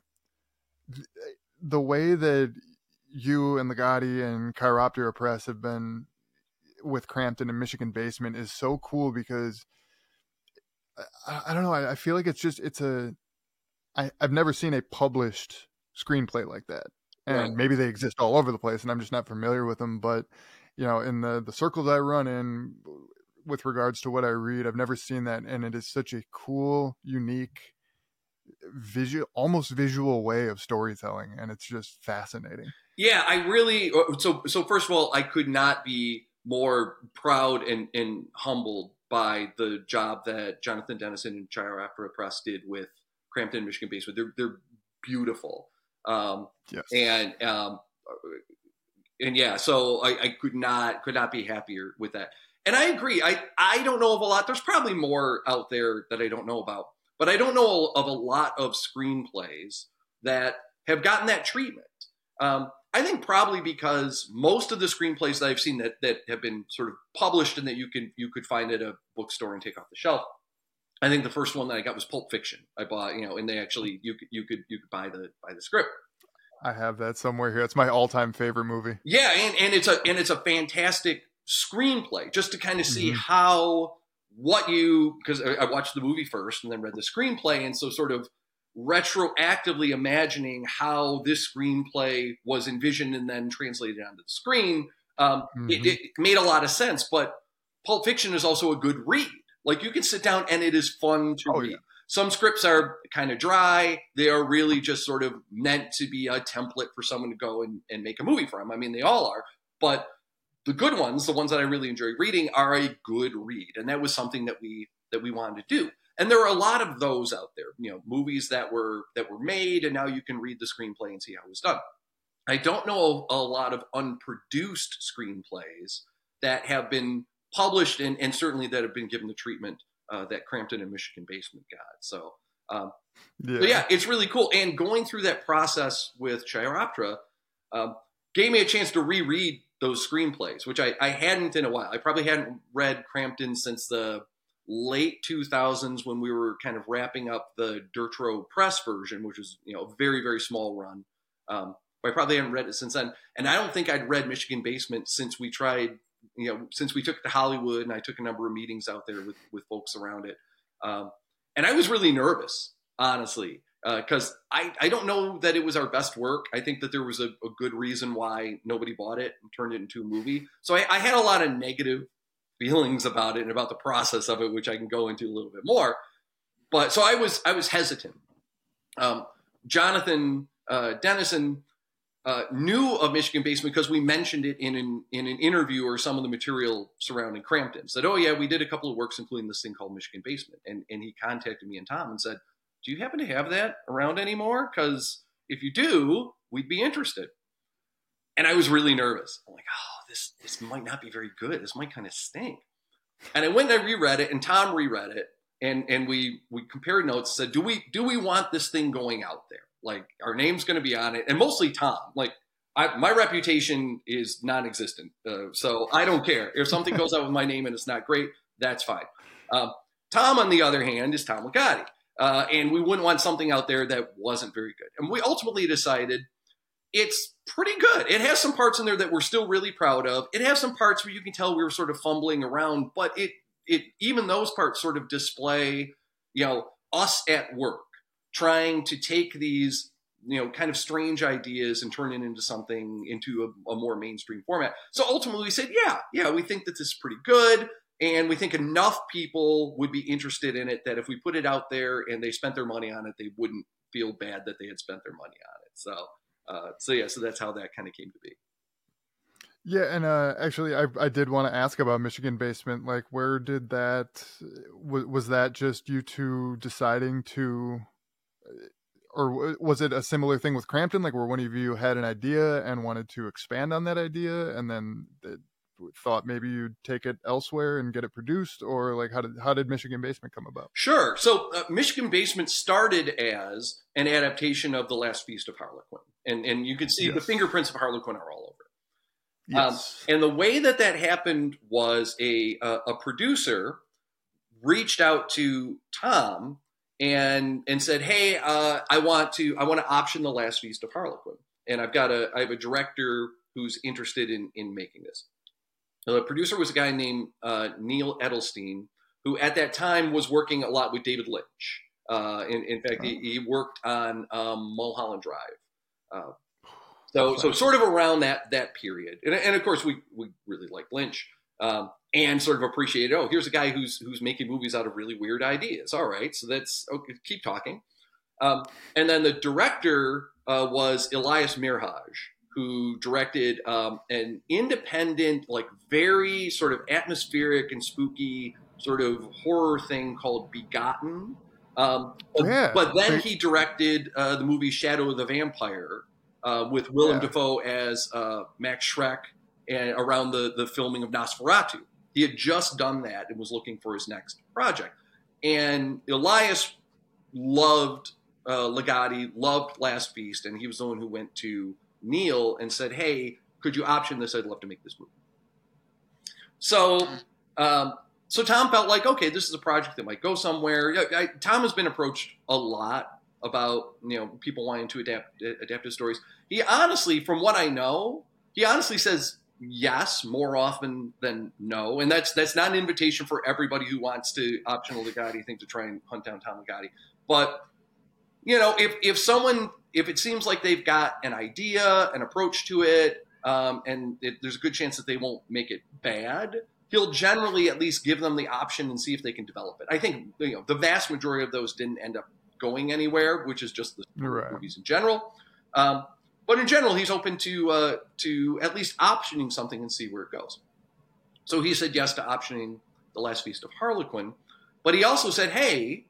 the way that you and Ligotti and Chiroptera Press have been with Crampton and Michigan Basement is so cool because I, I don't know. I, I feel like it's just, it's a, I, I've never seen a published screenplay like that. And right. maybe they exist all over the place and I'm just not familiar with them. But, you know, in the, the circles I run in with regards to what I read, I've never seen that. And it is such a cool, unique, visual, almost visual way of storytelling. And it's just fascinating. Yeah, I really, so, so first of all, I could not be more proud and, and humbled by the job that Jonathan Dennison and Chiroptera Press did with Crampton, Michigan Basement. They're, they're beautiful. Um, yes. and, um, and yeah, so I, I could not, could not be happier with that. And I agree. I, I don't know of a lot. There's probably more out there that I don't know about, but I don't know of a lot of screenplays that have gotten that treatment. Um, I think probably because most of the screenplays that I've seen that, that have been sort of published and that you can, you could find at a bookstore and take off the shelf. I think the first one that I got was Pulp Fiction. I bought, you know, and they actually you could you could you could buy the buy the script. I have that somewhere here. It's my all-time favorite movie. Yeah, and, and it's a and it's a fantastic screenplay. Just to kind of see mm-hmm. how what you because I, I watched the movie first and then read the screenplay, and so sort of retroactively imagining how this screenplay was envisioned and then translated onto the screen. Um, mm-hmm. it, it made a lot of sense, but Pulp Fiction is also a good read. Like you can sit down and it is fun to oh, read. Yeah. Some scripts are kind of dry. They are really just sort of meant to be a template for someone to go and, and make a movie from. I mean, they all are. But the good ones, the ones that I really enjoy reading, are a good read. And that was something that we that we wanted to do. And there are a lot of those out there, you know, movies that were that were made and now you can read the screenplay and see how it was done. I don't know a lot of unproduced screenplays that have been published and, and certainly that have been given the treatment uh, that Crampton and Michigan Basement got. So, um, yeah. So yeah, it's really cool. And going through that process with Chiroptera um, gave me a chance to reread those screenplays, which I, I hadn't in a while. I probably hadn't read Crampton since the late two thousands when we were kind of wrapping up the Dertro Press version, which was, you know, a very, very small run. Um, but I probably haven't read it since then. And I don't think I'd read Michigan Basement since we tried you know, since we took it to Hollywood and I took a number of meetings out there with, with folks around it. Um, and I was really nervous, honestly, because uh, I, I don't know that it was our best work. I think that there was a, a good reason why nobody bought it and turned it into a movie. So I, I had a lot of negative feelings about it and about the process of it, which I can go into a little bit more. But so I was, I was hesitant. Um, Jonathan uh, Dennison Uh, knew of Michigan Basement because we mentioned it in an, in an interview or some of the material surrounding Crampton. Said, oh, yeah, we did a couple of works, including this thing called Michigan Basement. And, and he contacted me and Tom and said, do you happen to have that around anymore? Because if you do, we'd be interested. And I was really nervous. I'm like, oh, this this might not be very good. This might kind of stink. And I went and I reread it, and Tom reread it, and and we we compared notes. Said, do we do we want this thing going out there? Like, our name's going to be on it, and mostly Tom. Like, I, my reputation is non-existent, uh, so I don't care if something goes out with my name and it's not great. That's fine. Um, Tom, on the other hand, is Tom Ligotti, uh, and we wouldn't want something out there that wasn't very good. And we ultimately decided it's pretty good. It has some parts in there that we're still really proud of. It has some parts where you can tell we were sort of fumbling around, but it it even those parts sort of display, you know, us at work trying to take these, you know, kind of strange ideas and turn it into something, into a, a more mainstream format. So ultimately we said, yeah, yeah, we think that this is pretty good. And we think enough people would be interested in it that if we put it out there and they spent their money on it, they wouldn't feel bad that they had spent their money on it. So, uh, so yeah, so that's how that kind of came to be. Yeah, and uh, actually, I I did want to ask about Michigan Basement. Like, where did that was was that just you two deciding to, or was it a similar thing with Crampton? Like, where one of you had an idea and wanted to expand on that idea, and then it, thought maybe you'd take it elsewhere and get it produced, or like how did how did Michigan Basement come about? Sure. So uh, Michigan Basement started as an adaptation of The Last Feast of Harlequin, and and you can see yes. the fingerprints of Harlequin are all over it. Yes. Um, and the way that that happened was a, a a producer reached out to Tom and and said, "Hey, uh, I want to I want to option The Last Feast of Harlequin, and I've got a I have a director who's interested in in making this." The producer was a guy named uh, Neil Edelstein, who at that time was working a lot with David Lynch. Uh, in, in fact, oh. he, he worked on um, Mulholland Drive. Uh, so, so sort of around that that period, and, and of course, we we really liked Lynch um, and sort of appreciated. Oh, here's a guy who's who's making movies out of really weird ideas. All right, so that's okay. Keep talking. Um, and then the director uh, was Elias Mirhaj, who directed um, an independent, like very sort of atmospheric and spooky sort of horror thing called Begotten. Um, yeah. But then he directed uh, the movie Shadow of the Vampire uh, with Willem yeah. Dafoe as uh, Max Schreck and around the, the filming of Nosferatu. He had just done that and was looking for his next project. And Elias loved uh, Ligotti, loved Last Feast, and he was the one who went to Neil and said, "Hey, could you option this? I'd love to make this movie." So, um, so Tom felt like, okay, this is a project that might go somewhere. I, I, Tom has been approached a lot about, you know, people wanting to adapt adapt his stories. He honestly, from what I know, he honestly says yes more often than no, and that's that's not an invitation for everybody who wants to option a Ligotti thing to try and hunt down Tom Ligotti. But you know, if if someone if it seems like they've got an idea, an approach to it, um, and it, there's a good chance that they won't make it bad, he'll generally at least give them the option and see if they can develop it. I think, you know, the vast majority of those didn't end up going anywhere, which is just the right. movies in general. Um, but in general, he's open to uh, to at least optioning something and see where it goes. So he said yes to optioning The Last Feast of Harlequin, but he also said, "Hey,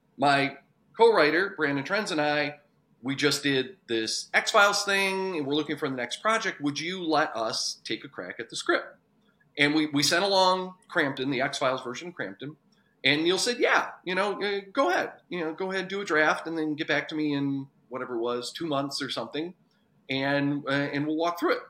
my co-writer Brandon Trenz and I, we just did this X-Files thing, and we're looking for the next project. Would you let us take a crack at the script?" And we, we sent along Crampton, the X-Files version of Crampton, and Neil said, "Yeah, you know, uh, go ahead, you know, go ahead, do a draft, and then get back to me in whatever it was, two months or something, and uh, and we'll walk through it."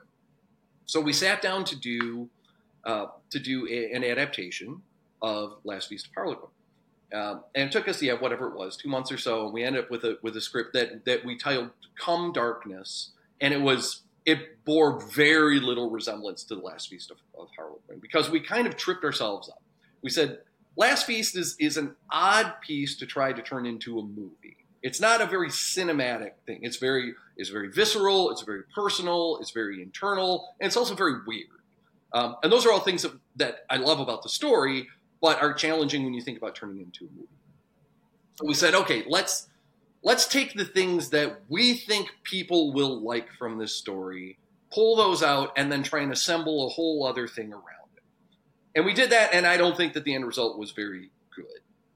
So we sat down to do uh, to do a, an adaptation of Last Feast of Harlequin. Um, and it took us, yeah, whatever it was, two months or so, and we ended up with a with a script that that we titled "Come Darkness," and it was it bore very little resemblance to The Last Feast of, of Harlequin because we kind of tripped ourselves up. We said Last Feast is is an odd piece to try to turn into a movie. It's not a very cinematic thing. It's very it's very visceral. It's very personal. It's very internal, and it's also very weird. Um, and those are all things that, that I love about the story, but are challenging when you think about turning it into a movie. So we said, okay, let's let's take the things that we think people will like from this story, pull those out, and then try and assemble a whole other thing around it. And we did that, and I don't think that the end result was very good.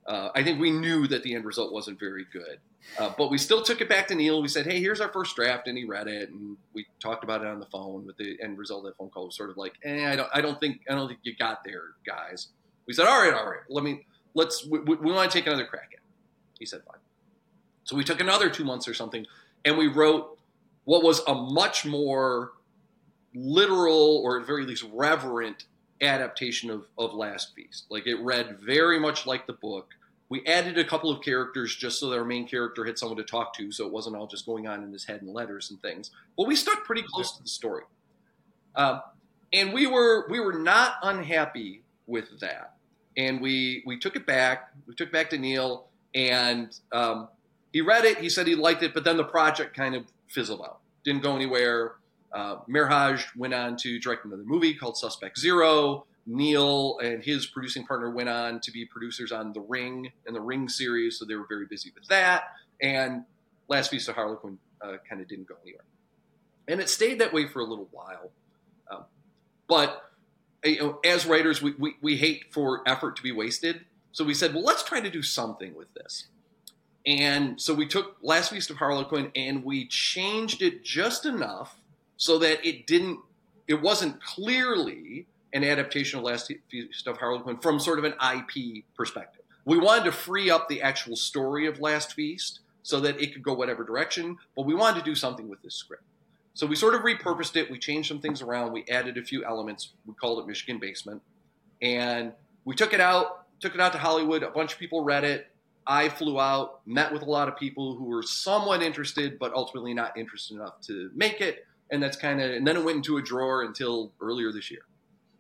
Uh, I think we knew that the end result wasn't very good. Uh, but we still took it back to Neil. We said, hey, here's our first draft. And he read it. And we talked about it on the phone. With the end result of that phone call was sort of like, eh, I don't, I don't think, I don't think you got there, guys. We said, all right, all right. Let me, let's, we, we, we want to take another crack at it. He said, fine. So we took another two months or something. And we wrote what was a much more literal, or at the very least reverent, adaptation of, of Last Feast. Like, it read very much like the book. We added a couple of characters just so that our main character had someone to talk to, so it wasn't all just going on in his head and letters and things. But we stuck pretty close to the story. Uh, and we were we were not unhappy with that. And we we took it back. We took it back to Neil, and um, he read it. He said he liked it, but then the project kind of fizzled out. Didn't go anywhere. Uh, Mirhaj went on to direct another movie called Suspect Zero. Neil and his producing partner went on to be producers on The Ring and the Ring series, so they were very busy with that. And Last Feast of Harlequin uh, kind of didn't go anywhere. And it stayed that way for a little while. Um, but you know, as writers, we, we, we hate for effort to be wasted. So we said, well, let's try to do something with this. And so we took Last Feast of Harlequin and we changed it just enough so that it didn't, it wasn't clearly an adaptation of Last Feast of Harlequin from sort of an I P perspective. We wanted to free up the actual story of Last Feast so that it could go whatever direction, but we wanted to do something with this script. So we sort of repurposed it. We changed some things around. We added a few elements. We called it Michigan Basement. And we took it out, took it out to Hollywood. A bunch of people read it. I flew out, met with a lot of people who were somewhat interested, but ultimately not interested enough to make it. And that's kind of, and then it went into a drawer until earlier this year.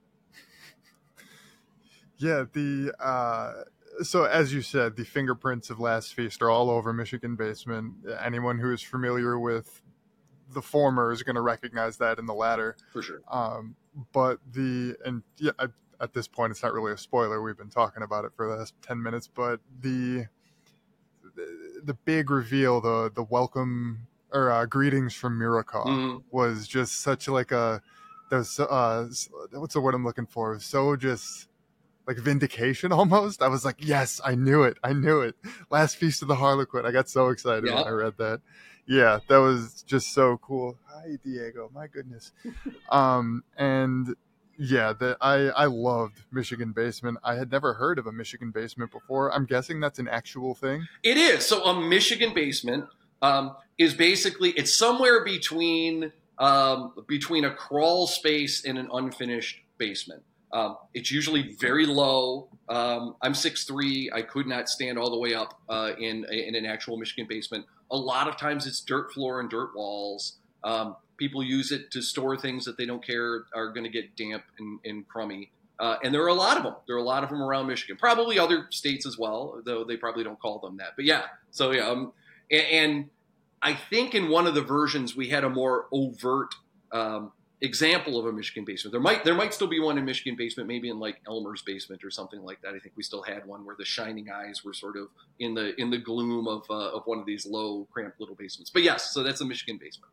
Yeah, the uh, so as you said, the fingerprints of Last Feast are all over Michigan Basement. Anyone who is familiar with the former is going to recognize that in the latter, for sure. Um, but the and yeah, I, at this point, it's not really a spoiler. We've been talking about it for the last ten minutes, but the the, the big reveal, the the welcome or uh, greetings from Murakaw mm-hmm. was just such like a that was uh, what's the word I'm looking for? So just. Like vindication almost. I was like, yes, I knew it. I knew it. Last Feast of the Harlequin. I got so excited yeah. when I read that. Yeah, that was just so cool. Hi, Diego. My goodness. um, and yeah, the, I, I loved Michigan Basement. I had never heard of a Michigan Basement before. I'm guessing that's an actual thing. It is. So a Michigan Basement um, is basically, it's somewhere between um, between a crawl space and an unfinished basement. Um, it's usually very low. Um, I'm six three. I could not stand all the way up uh, in in an actual Michigan basement. A lot of times it's dirt floor and dirt walls. Um, people use it to store things that they don't care are going to get damp and, and crummy. Uh, and there are a lot of them. There are a lot of them around Michigan. Probably other states as well, though they probably don't call them that. But yeah, so yeah. Um, and, and I think in one of the versions we had a more overt um example of a Michigan basement. There might there might still be one in Michigan Basement, maybe in like Elmer's Basement or something like that. I think we still had one where the shining eyes were sort of in the in the gloom of uh, of one of these low, cramped little basements. But yes, so that's a Michigan Basement.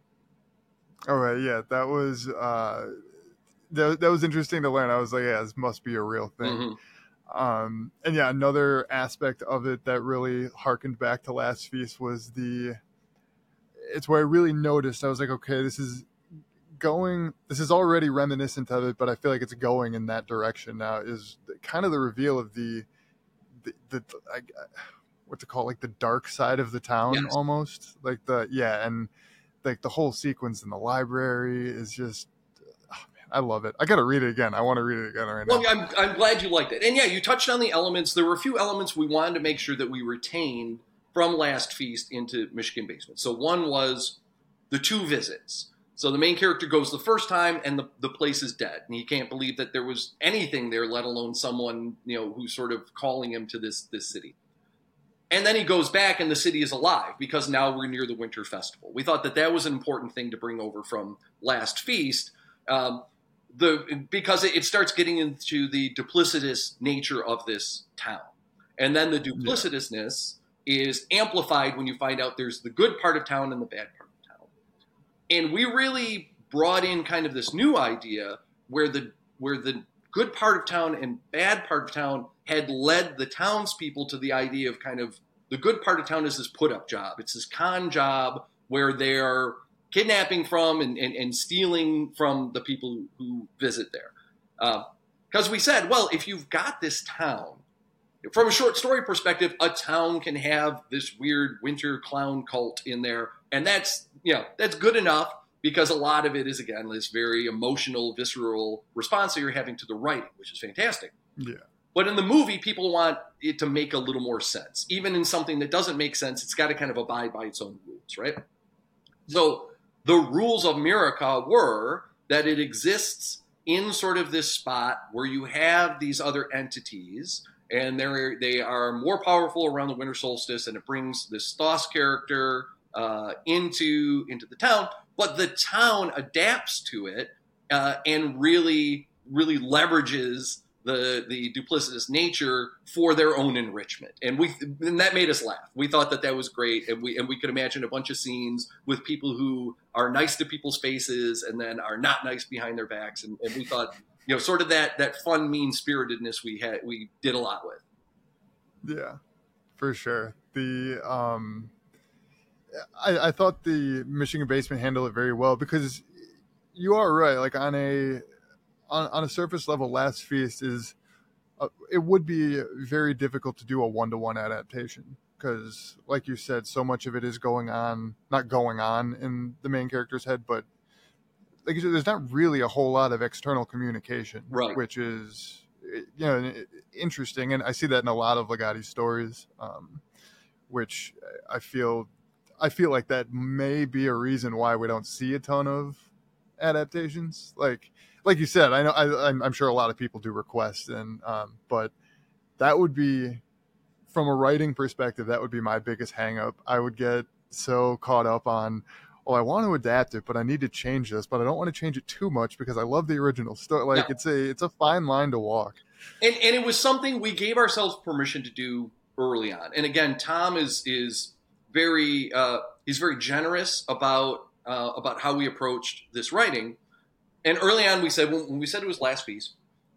All right, yeah, that was uh, that, that was interesting to learn. I was like, yeah, this must be a real thing. Mm-hmm. Um, and yeah, another aspect of it that really harkened back to Last Feast was the. It's where I really noticed. I was like, okay, this is. Going this is already reminiscent of it, but I feel like it's going in that direction now. Is kind of the reveal of the the, the I, what to call like the dark side of the town. Yes. Almost like the yeah and like the whole sequence in the library is just oh man, I love it. I gotta read it again. I want to read it again right well, now. I'm, I'm glad you liked it. And yeah, you touched on the elements. There were a few elements we wanted to make sure that we retained from Last Feast into Michigan Basement. So one was the two visits. So the main character goes the first time and the, the place is dead. And he can't believe that there was anything there, let alone someone, you know, who's sort of calling him to this, this city. And then he goes back and the city is alive because now we're near the Winter Festival. We thought that that was an important thing to bring over from Last Feast um, the because it, it starts getting into the duplicitous nature of this town. And then the duplicitousness yeah. is amplified when you find out there's the good part of town and the bad part. And we really brought in kind of this new idea where the where the good part of town and bad part of town had led the townspeople to the idea of kind of the good part of town is this put-up job. It's this con job where they're kidnapping from and, and, and stealing from the people who visit there. Because uh, we said, well, if you've got this town, from a short story perspective, a town can have this weird winter clown cult in there. And that's, you know, that's good enough because a lot of it is, again, this very emotional, visceral response that you're having to the writing, which is fantastic. Yeah. But in the movie, people want it to make a little more sense. Even in something that doesn't make sense, it's got to kind of abide by its own rules, right? So the rules of Miraca were that it exists in sort of this spot where you have these other entities, and they're, they are more powerful around the winter solstice, and it brings this Thoth character uh, into, into the town. But the town adapts to it uh, and really, really leverages the the duplicitous nature for their own enrichment. And we and that made us laugh. We thought that that was great. And we and we could imagine a bunch of scenes with people who are nice to people's faces and then are not nice behind their backs. And, and we thought, you know, sort of that that fun, mean-spiritedness we had, we did a lot with. Yeah, for sure. The um, I, I thought the Michigan Basement handled it very well because you are right. Like on a On, on a surface level, Last Feast is, uh, it would be very difficult to do a one-to-one adaptation because, like you said, so much of it is going on, not going on in the main character's head, but like you said, there's not really a whole lot of external communication, right? Which is, you know, interesting. And I see that in a lot of Ligotti's stories, um, which I feel, I feel like that may be a reason why we don't see a ton of adaptations. Like, Like you said, I know I, I'm, I'm sure a lot of people do request, and um, but that would be, from a writing perspective, that would be my biggest hang up. I would get so caught up on, oh, I want to adapt it, but I need to change this, but I don't want to change it too much because I love the original story. Like no. it's a it's a fine line to walk. And and it was something we gave ourselves permission to do early on. And again, Tom is is very uh, he's very generous about uh, about how we approached this writing. And early on, we said, when we said it was Last Feast,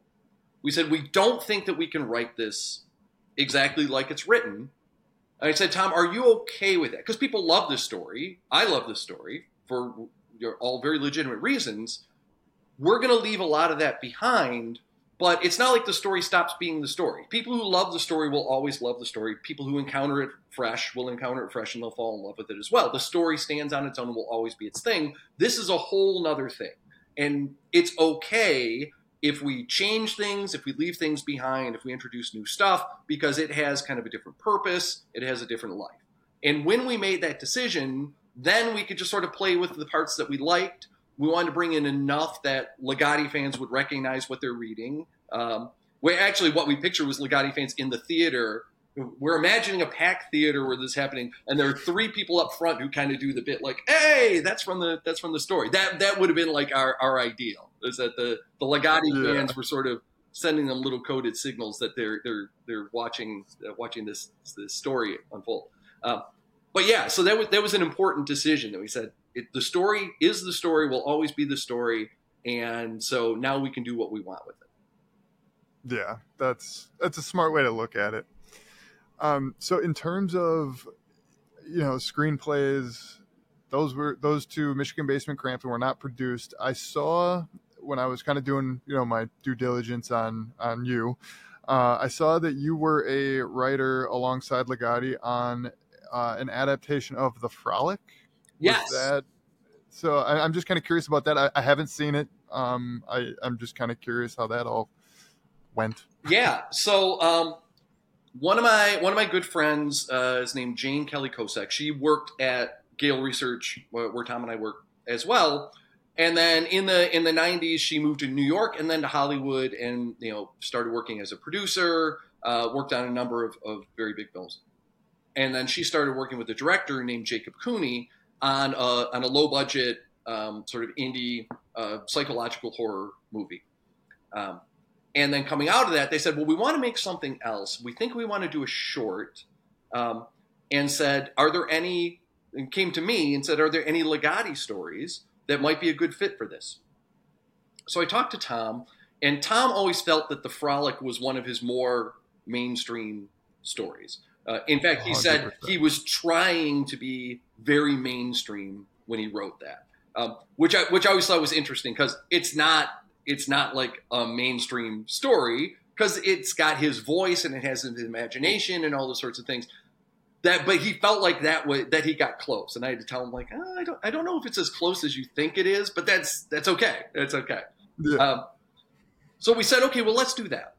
we said, we don't think that we can write this exactly like it's written. And I said, Tom, are you okay with that? Because people love this story. I love this story for all very legitimate reasons. We're going to leave a lot of that behind, but it's not like the story stops being the story. People who love the story will always love the story. People who encounter it fresh will encounter it fresh, and they'll fall in love with it as well. The story stands on its own and will always be its thing. This is a whole nother thing. And it's okay if we change things, if we leave things behind, if we introduce new stuff, because it has kind of a different purpose. It has a different life. And when we made that decision, then we could just sort of play with the parts that we liked. We wanted to bring in enough that Ligotti fans would recognize what they're reading. Um, where actually what we pictured was Ligotti fans in the theater. We're imagining a packed theater where this is happening, and there are three people up front who kind of do the bit like, "Hey, that's from the that's from the story." That that would have been like our, our ideal. Is that the the Ligotti yeah. fans were sort of sending them little coded signals that they're they're they're watching uh, watching this this story unfold. Um, but yeah, so that was that was an important decision that we said it, the story is the story, will always be the story, and so now we can do what we want with it. Yeah, that's that's a smart way to look at it. Um, so in terms of, you know, screenplays, those were those two, Michigan Basement, Crampton, were not produced. I saw when I was kind of doing, you know, my due diligence on on you, uh, I saw that you were a writer alongside Ligotti on uh, an adaptation of The Frolic. Yes. Was that, so I, I'm just kind of curious about that. I, I haven't seen it. Um, I, I'm just kind of curious how that all went. Yeah. So. Um... One of my one of my good friends uh, is named Jane Kelly Kosek. She worked at Gale Research, where, where Tom and I work as well. And then in the in the nineties, she moved to New York and then to Hollywood, and you know started working as a producer. Uh, worked on a number of, of very big films, and then she started working with a director named Jacob Cooney on a on a low budget um, sort of indie uh, psychological horror movie. Um, And then coming out of that, they said, well, we want to make something else. We think we want to do a short. Um, and said, are there any, and came to me and said, are there any Ligotti stories that might be a good fit for this? So I talked to Tom, and Tom always felt that The Frolic was one of his more mainstream stories. Uh, in fact, he one hundred said percent. he was trying to be very mainstream when he wrote that, um, which I which I always thought was interesting because it's not it's not like a mainstream story because it's got his voice and it has his imagination and all those sorts of things. That, but he felt like that was, that he got close, and I had to tell him like, oh, I don't I don't know if it's as close as you think it is, but that's that's okay. That's okay. Yeah. Um, so we said, okay, well, let's do that.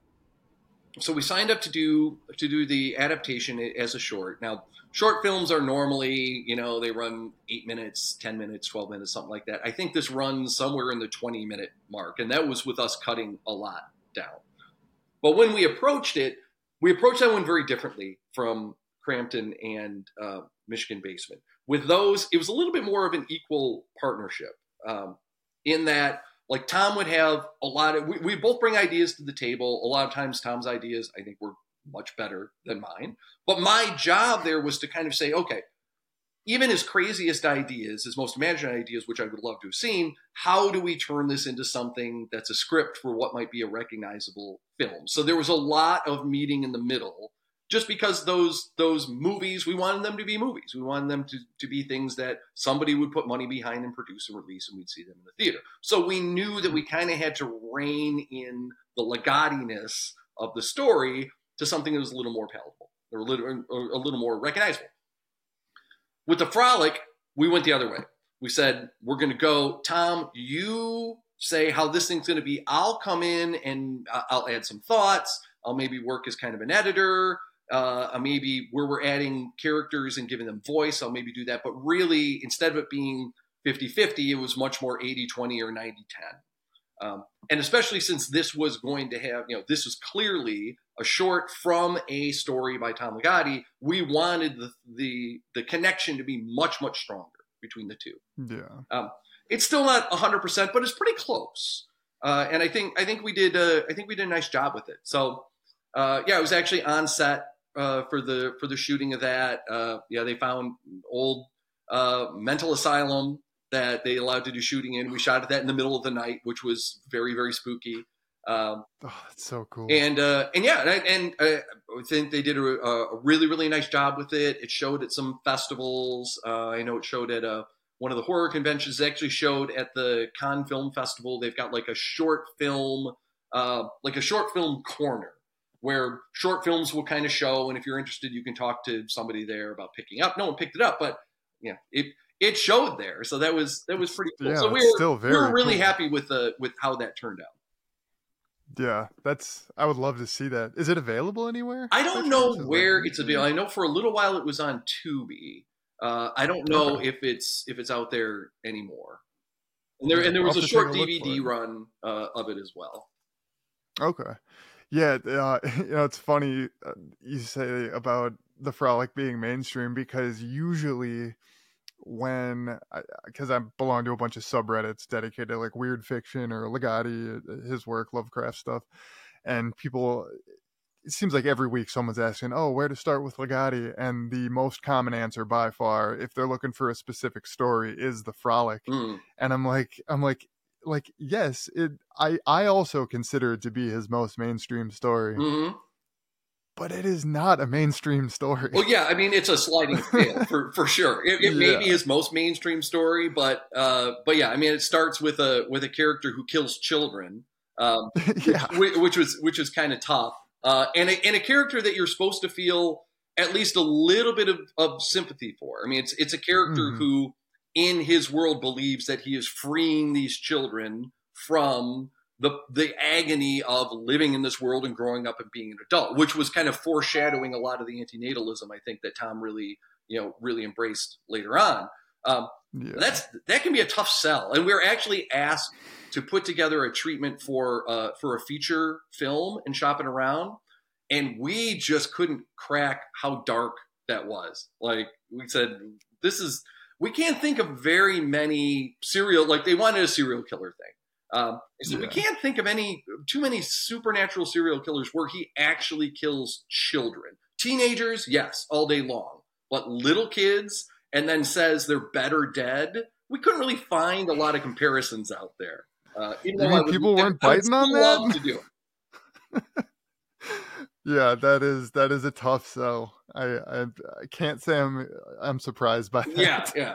So we signed up to do to do the adaptation as a short. Now, short films are normally, you know, they run eight minutes, ten minutes, twelve minutes, something like that. I think this runs somewhere in the twenty minute mark, and that was with us cutting a lot down. But when we approached it, we approached that one very differently from Crampton and uh, Michigan Basement. With those, it was a little bit more of an equal partnership um, in that, like, Tom would have a lot of, we, we both bring ideas to the table. A lot of times Tom's ideas, I think, were much better than mine. But my job there was to kind of say, okay, even his craziest ideas, his most imaginary ideas, which I would love to have seen, how do we turn this into something that's a script for what might be a recognizable film? So there was a lot of meeting in the middle, just because those those movies, we wanted them to be movies. We wanted them to, to be things that somebody would put money behind and produce and release, and we'd see them in the theater. So we knew that we kind of had to rein in the Ligotti-ness of the story to something that was a little more palatable, or a little, or a little more recognizable. With the Frolic, we went the other way. We said, we're going to go, Tom, you say how this thing's going to be. I'll come in and I'll add some thoughts. I'll maybe work as kind of an editor. Uh, maybe where we're adding characters and giving them voice, I'll maybe do that. But really, instead of it being fifty-fifty, it was much more eighty twenty or ninety ten. Um, and especially since this was going to have, you know, this was clearly a short from a story by Tom Ligotti, we wanted the the, the connection to be much, much stronger between the two. Yeah. Um, it's still not one hundred percent, but it's pretty close. Uh, and I think I think we did uh, I think we did a nice job with it. So uh, yeah, I was actually on set uh, for the for the shooting of that. Uh, yeah, they found old uh, mental asylum that they allowed to do shooting in. We shot at that in the middle of the night, which was very, very spooky. Um, oh, that's so cool. And uh, and yeah, and, and uh, I think they did a, a really, really nice job with it. It showed at some festivals. Uh, I know it showed at a, one of the horror conventions. It actually showed at the Cannes Film Festival. They've got like a short film, uh, like a short film corner where short films will kind of show. And if you're interested, you can talk to somebody there about picking up. No one picked it up, but yeah, it it showed there. So that was that was pretty cool. Yeah, so we it's were still very we were really cool. happy with the with how that turned out. Yeah, that's. I would love to see that. Is it available anywhere? I don't know where it's available. I know for a little while it was on Tubi. Uh, I don't know okay. if it's if it's out there anymore. And there and there was a short a D V D run uh, of it as well. Okay, yeah. Uh, you know, it's funny uh, you say about the Frolic being mainstream because usually when because I, I belong to a bunch of subreddits dedicated to like weird fiction or Ligotti, his work, Lovecraft stuff, and people, it seems like every week someone's asking, oh, where to start with Ligotti, and the most common answer by far, if they're looking for a specific story, is the Frolic. Mm. And I'm like, I'm like, like yes, it. I I also consider it to be his most mainstream story. Mm-hmm. But it is not a mainstream story. Well, yeah, I mean, it's a sliding scale for, for sure. It, it yeah. may be his most mainstream story, but uh, but yeah, I mean, it starts with a with a character who kills children, um, yeah. which, which was which was kind of tough, uh, and a, and a character that you're supposed to feel at least a little bit of, of sympathy for. I mean, it's it's a character mm-hmm. who, in his world, believes that he is freeing these children from the the agony of living in this world and growing up and being an adult, which was kind of foreshadowing a lot of the antinatalism, I think, that Tom really, you know, really embraced later on. Um, yeah. That's that can be a tough sell, and we were actually asked to put together a treatment for uh, for a feature film and shop it around, and we just couldn't crack how dark that was. Like we said, this is we can't think of very many serial like they wanted a serial killer thing. Um, so yeah. we can't think of any too many supernatural serial killers where he actually kills children. Teenagers, yes, all day long. But little kids and then says they're better dead. We couldn't really find a lot of comparisons out there. Uh, even you mean would, people weren't I, biting I on that? To do it. Yeah, that is that is a tough sell. I I, I can't say I'm I'm surprised by Yeah, that. yeah.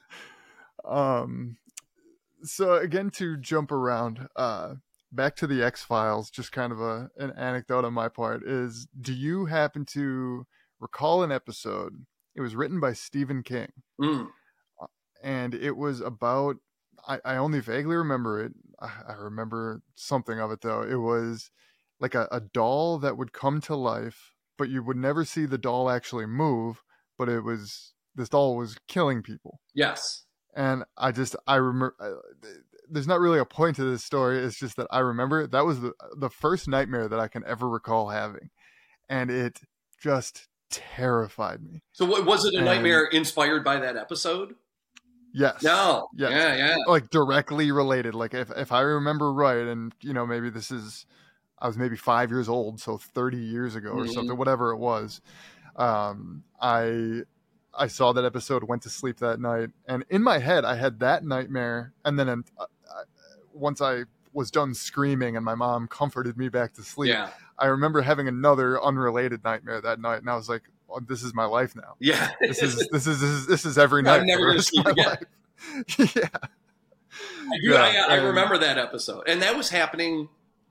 Um, so again, to jump around, uh, back to the X Files. Just kind of a an anecdote on my part is: do you happen to recall an episode? It was written by Stephen King, Mm, and it was about. I, I only vaguely remember it. I, I remember something of it though. It was like a, a doll that would come to life, but you would never see the doll actually move. But it was this doll was killing people, yes. and I just I remember. There's not really a point to this story. It's just that I remember that was the the first nightmare that I can ever recall having, and it just terrified me. So what, was it a And nightmare inspired by that episode? yes, No. yes, Yeah, yeah. like directly related. Like if if I remember right, and you know maybe this is I was maybe five years old, so thirty years ago or Mm-hmm. something, whatever it was. Um, I I saw that episode, went to sleep that night, and in my head I had that nightmare, and then uh, once I was done screaming and my mom comforted me back to sleep, Yeah. I remember having another unrelated nightmare that night, and I was like, oh, "This is my life now. Yeah. This is this is this is, this is every I'm night for never the going to rest of sleep my again. life." Yeah, I do. yeah, I, I and remember that episode, and that was happening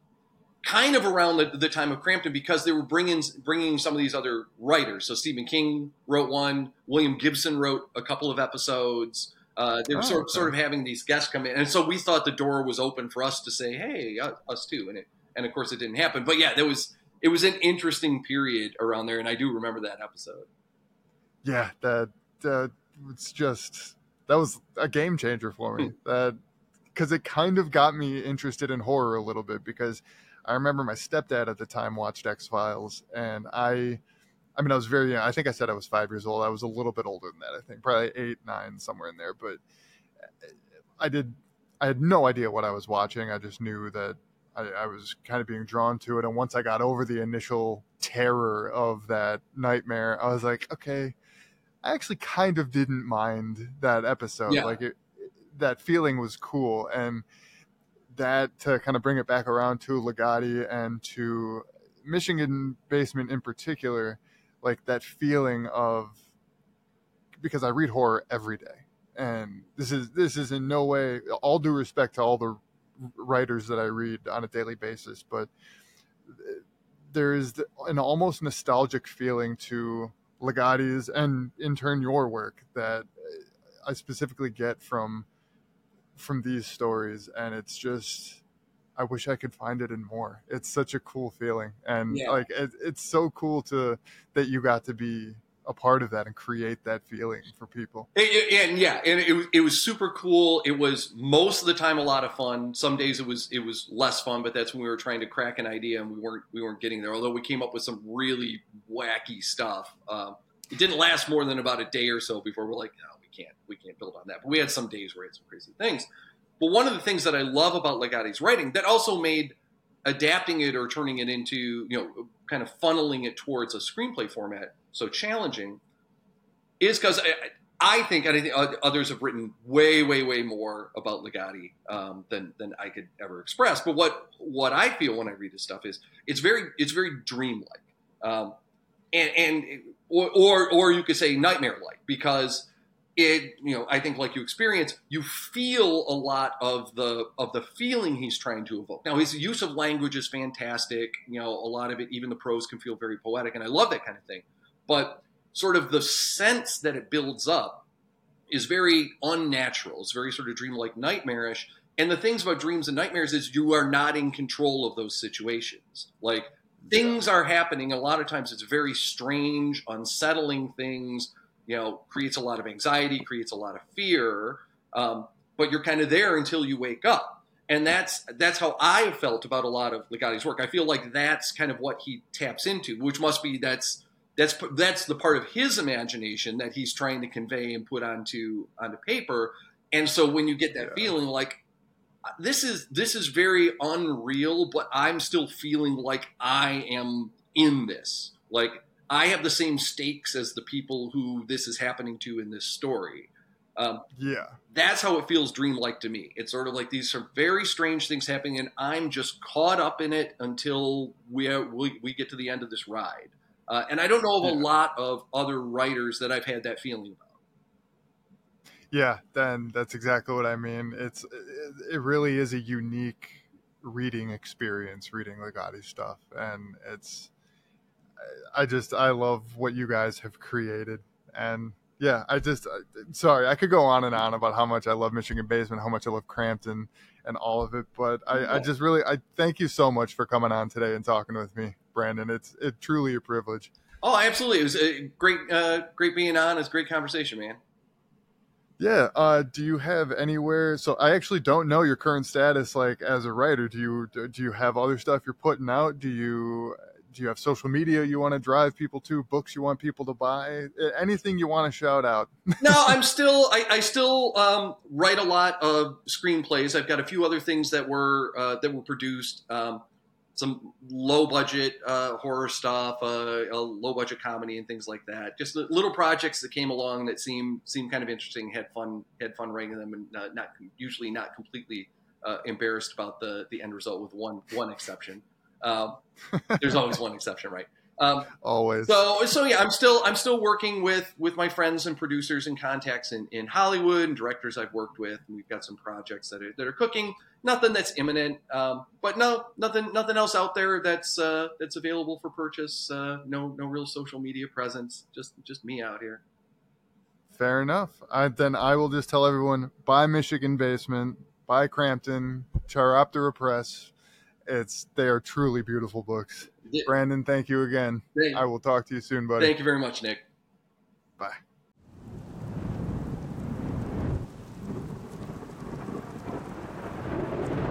kind of around the, the time of Crampton because they were bringing bringing some of these other writers. So Stephen King wrote one. William Gibson wrote a couple of episodes. Uh, they were oh, sort of, sort okay. of having these guests come in, and so we thought the door was open for us to say, "Hey, uh, us too." And it, and of course, it didn't happen. But yeah, there was it was an interesting period around there, and I do remember that episode. Yeah, that that it's just that was a game changer for me. That because it kind of got me interested in horror a little bit because I remember my stepdad at the time watched X Files, and I, I mean, I was very young. I think I said I was five years old. I was a little bit older than that. I think probably eight, nine, somewhere in there. But I did, I had no idea what I was watching. I just knew that I, I was kind of being drawn to it. And once I got over the initial terror of that nightmare, I was like, okay, I actually kind of didn't mind that episode. Yeah, Like it, that feeling was cool, and that to kind of bring it back around to Legati and to Michigan Basement in particular, like that feeling of because I read horror every day, and this is this is in no way all due respect to all the writers that I read on a daily basis, but there is an almost nostalgic feeling to Legati's and in turn your work that I specifically get from from these stories, and it's just I wish I could find it in more. It's such a cool feeling, and yeah. like it, it's so cool to that you got to be a part of that and create that feeling for people. And, and yeah, and it was it was super cool. It was most of the time a lot of fun. Some days it was it was less fun, but that's when we were trying to crack an idea and we weren't we weren't getting there. Although we came up with some really wacky stuff. Um, it didn't last more than about a day or so before we're like, no, we can't we can't build on that. But we had some days where we had some crazy things. But one of the things that I love about Legati's writing that also made adapting it or turning it into, you know, kind of funneling it towards a screenplay format so challenging is because I, I think, and I think others have written way, way, way more about Legati um, than than I could ever express. But what what I feel when I read his stuff is it's very it's very dreamlike, um, and and or, or or you could say nightmare like because it you know I think like you experience you feel a lot of the of the feeling he's trying to evoke. Now his use of language is fantastic. You know a lot of it, even the prose can feel very poetic, and I love that kind of thing. But sort of the sense that it builds up is very unnatural. It's very sort of dreamlike, nightmarish. And the things about dreams and nightmares is you are not in control of those situations. Like things are happening. A lot of times it's very strange, unsettling things, you know, creates a lot of anxiety, creates a lot of fear. Um, but you're kind of there until you wake up. And that's that's how I have felt about a lot of Legati's work. I feel like that's kind of what he taps into, which must be that's That's that's the part of his imagination that he's trying to convey and put onto onto paper. And so when you get that Yeah. feeling like this is this is very unreal, but I'm still feeling like I am in this. Like I have the same stakes as the people who this is happening to in this story. Um, Yeah. That's how it feels dreamlike to me. It's sort of like these are very strange things happening, and I'm just caught up in it until we are, we, we get to the end of this ride. Uh, and I don't know of a Yeah. lot of other writers that I've had that feeling about. Yeah, then that's exactly what I mean. It's it, it really is a unique reading experience, reading Ligotti stuff, and it's I just I love what you guys have created, and yeah, I just sorry I could go on and on about how much I love Michigan Basement, how much I love Crampton, and all of it, but I, I just really I thank you so much for coming on today and talking with me, Brandon. It's it truly a privilege. Oh, absolutely! It was a great, uh, great being on. It's a great conversation, man. Yeah. Uh, do you have anywhere? So I actually don't know your current status, like as a writer. Do you do you have other stuff you're putting out? Do you do you have social media you want to drive people to? Books you want people to buy? Anything you want to shout out? No, I'm still I, I still um, write a lot of screenplays. I've got a few other things that were uh, that were produced. Um, some low budget uh, horror stuff, uh, a low budget comedy, and things like that. Just little projects that came along that seemed seemed kind of interesting. Had fun, had fun writing them, and uh, not usually not completely uh, embarrassed about the the end result, with one one exception. Um, there's always one exception, right? Um, Always. So, so yeah, I'm still I'm still working with with my friends and producers and contacts in, in Hollywood and directors I've worked with, and we've got some projects that are that are cooking. Nothing that's imminent, um, but no, nothing nothing else out there that's uh, that's available for purchase. Uh, no no real social media presence. Just just me out here. Fair enough. I, then I will just tell everyone: buy Michigan Basement, buy Crampton, Chiroptera Press. It's they are truly beautiful books. Brandon, thank you again. Thank, I will talk to you soon, buddy. Thank you very much, Nick. Bye.